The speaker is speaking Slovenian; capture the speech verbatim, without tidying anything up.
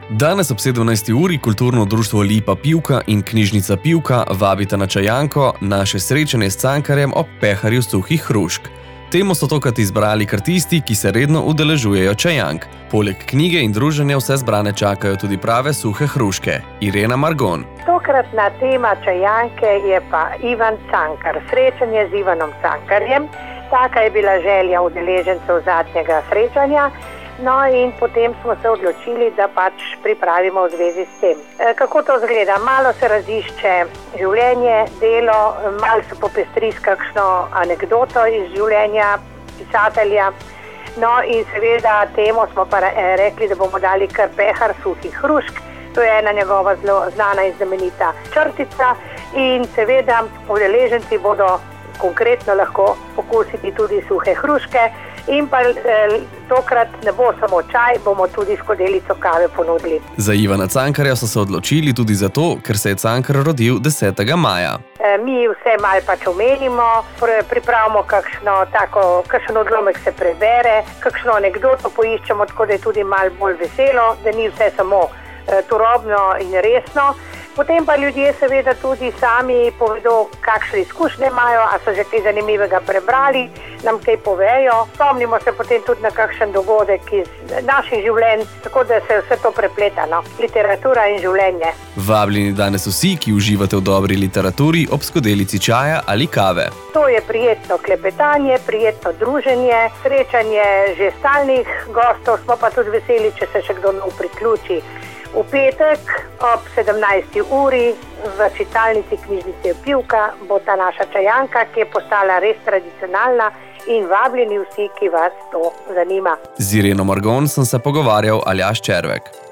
Danes ob sedemnajsti uri kulturno društvo Lipa Pivka in knjižnica Pivka vabita na čajanko naše srečanje s Cankarjem ob peharju suhih hrušk. Temo so tokrat izbrali kar tisti, ki se redno udeležujejo čajank. Poleg knjige in druženja vse zbrane čakajo tudi prave suhe hruške. Irena Margon. Tokratna tema čajanke je pa Ivan Cankar, srečanje z Ivanom Cankarjem. Taka je bila želja udeležencev zadnjega srečanja. No in potem smo se odločili, da pač pripravimo v zvezi s tem. E, kako to izgleda? Malo se razišče življenje, delo, malo se popestri s kakšno anekdoto iz življenja pisatelja. No in seveda temu smo pa rekli, da bomo dali kar pehar suhih hrušk. To je ena njegova zelo znana in znamenita črtica. In seveda udeleženci bodo konkretno lahko pokusiti tudi suhe hruške. In pa eh, tokrat ne bo samo čaj, bomo tudi skodelico kave ponudili. Za Ivana Cankarja so se odločili tudi zato, ker se je Cankar rodil desetega maja. E, mi vse malo pač omenimo, pripravimo kakšno tako, kakšen odlomek se prebere, kakšno anekdoto poiščemo, tako da je tudi malo bolj veselo, da ni vse samo e, turobno in resno. Potem pa ljudje seveda tudi sami povedo, kakšne izkušnje imajo, a so že kaj zanimivega prebrali, nam kaj povejo. Spomnimo se potem tudi na kakšen dogodek iz naših življenj, tako da se vse to prepleta, no? Literatura in življenje. Vabljeni danes vsi, ki uživate v dobri literaturi ob skodelici čaja ali kave. To je prijetno klepetanje, prijetno druženje, srečanje že stalnih gostov, smo pa tudi veseli, če se še kdo nov priključi. V petek ob sedemnajsti uri v čitalnici knjižnice Pivka bo ta naša čajanka, ki je postala res tradicionalna, in vabljeni vsi, ki vas to zanima. Z Ireno Margon sem se pogovarjal Aljaž Červek.